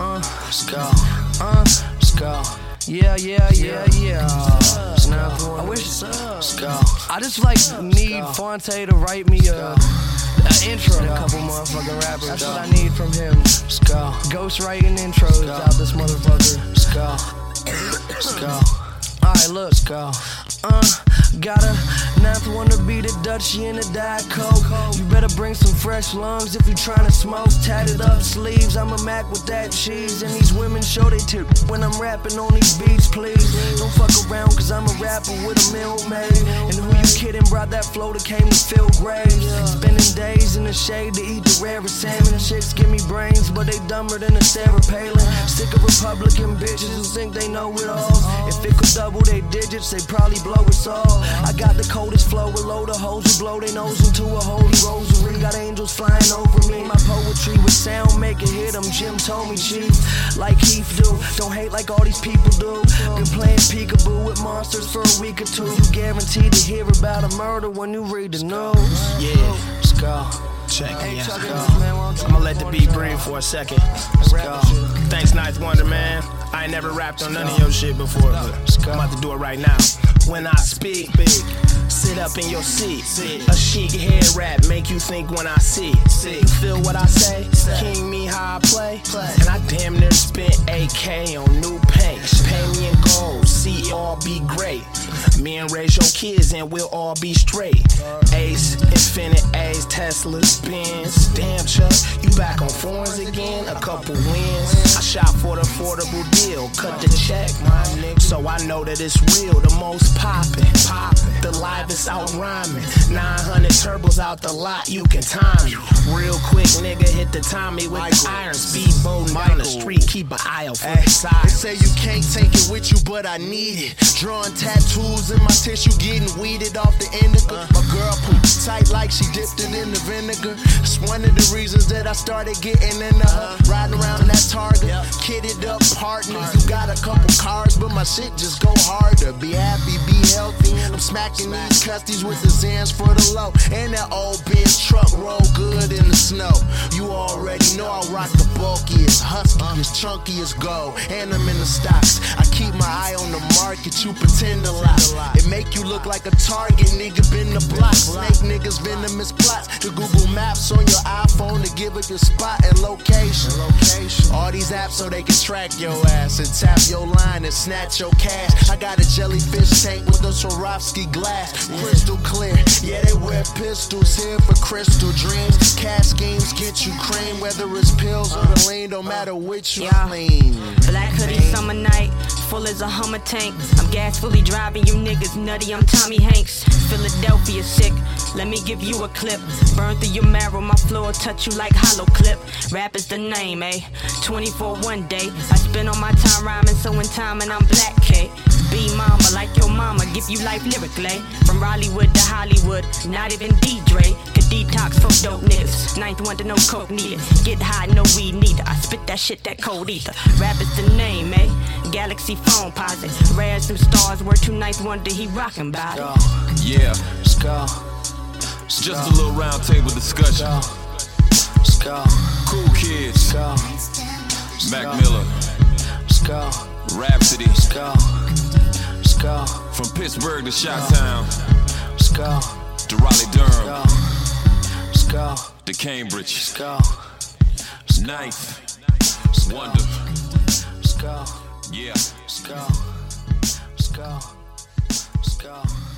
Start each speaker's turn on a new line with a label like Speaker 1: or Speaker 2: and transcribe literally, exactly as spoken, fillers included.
Speaker 1: Uh, let's go. Uh, let's go. Yeah, yeah, yeah, yeah. Now, I wish. Let's go. I just like need Phonte to write me a, a intro. A couple motherfucking rappers. That's what I need from him. Let's go. Ghost writing intros out this motherfucker. Let's go. Let's go. Alright, look. Let's go. Uh, got a ninth one to be the Dutchie in a Diet Coke. You better bring some fresh lungs if you tryna smoke. Tatted up sleeves, I'm a Mac with that cheese. And these women show they tip when I'm rapping on these beats, please. Don't fuck around cause I'm a rapper with a mill made. And who you kidding brought that flow that came to fill graves. Spending days in the shade to eat the rarest salmon. Chicks give me brains but they dumber than a Sarah Palin. Sick of Republican bitches who think they know it all. If it could double their digits they probably blow us all. I got the coldest flow, a load of hoes who blow their nose into a holy rosary. Got angels flying over me. My poetry with sound make it hit them. Jim told me, chief, like Heath do. Don't hate like all these people do. Been playing peekaboo with monsters for a week or two. You guaranteed to hear about a murder when you read the news.
Speaker 2: Yeah,
Speaker 1: let's go.
Speaker 2: Check
Speaker 1: hey,
Speaker 2: me out.
Speaker 1: Go.
Speaker 2: I'ma let the beat breathe for a second.
Speaker 1: Let's go.
Speaker 2: Thanks, Ninth Wonder, man. I ain't never rapped on none of your shit before, but I'm about to do it right now. When I speak, big, sit up in your seat. A chic head rap make you think when I see. You feel what I say? King me how I play. And I damn near spent A K on new paint. Pay me in gold, see all be great. Me and raise your kids and we'll all be straight. Ace, Infinite A's, Tesla, Benz. Damn Chuck, you back on foreigns again? A couple wins. I shot for the affordable deal, cut the check, my nigga. So I know that it's real, the most poppin', poppin'. The livest out rhyming. nine hundred turbos out the lot, you can time me. Real quick, nigga, hit the Tommy with Michael. The iron. Speedboating down the street, keep an eye out for hey, the side.
Speaker 3: They say you can't take it with you, but I need it. Drawing tattoos in my tissue, getting weeded off the indica. My girl poop tight like she dipped it in the vinegar. It's one of the reasons that I started getting into her. Riding around that Target, kitted up partner. You got a couple cars, but my shit just go harder. Be happy, be healthy. I'm smacking these custies with the Zans for the low. And that old Benz truck roll good in the snow. You already know I rock the bulkiest, huskiest, chunkiest gold. And I'm in the stocks. I keep my eye on the market, you pretend a lot. It make you look like a target, nigga been the block. Snake niggas venomous plots. The Google Maps on your iPhone to give it your spot and location. All these apps so they can track your ass and tap your line and snatch your cash. I got a jellyfish tank with a Swarovski glass, crystal clear. Yeah, they wear pistols here for crystal dreams. Cash schemes get you cream, whether it's pills or the lean, don't matter which you clean.
Speaker 4: Black hoodie, summer night, full as a Hummer tank. I'm gas fully driving, you niggas nutty, I'm Tommy Hanks. Philadelphia sick, let me give you a clip. Burn through your marrow, my flow will touch you like hollow clip. Rap is the name, eh? twenty-four one day. I spend all my time rhyming, so in time and I'm Black K. Be mama like your mama, give you life lyrically. From Rollywood to Hollywood, not even D-Dre. Could detox for dope niggas. Ninth Wonder, no coke needed. Get high, no weed neither. I spit that shit, that cold ether. Rap is the name, eh? Galaxy phone posit. Rare as them stars, word to Ninth Wonder, he rockin' by it.
Speaker 1: Yeah, let's go. Let's
Speaker 5: Just
Speaker 1: go.
Speaker 5: a little round table discussion.
Speaker 1: Let's go.
Speaker 5: Cool Kids.
Speaker 1: Let's go.
Speaker 5: Mac
Speaker 1: go.
Speaker 5: Miller.
Speaker 1: Let's go.
Speaker 5: Rhapsody.
Speaker 1: Let's go. Let's go.
Speaker 5: From Pittsburgh to Chi-Town.
Speaker 1: Let's go.
Speaker 5: To Raleigh Durham.
Speaker 1: Let's go.
Speaker 5: To Cambridge.
Speaker 1: Let's go.
Speaker 5: Ninth Wonder.
Speaker 1: Let's go.
Speaker 5: Yeah.
Speaker 1: Let's go. Let's go. Let's go.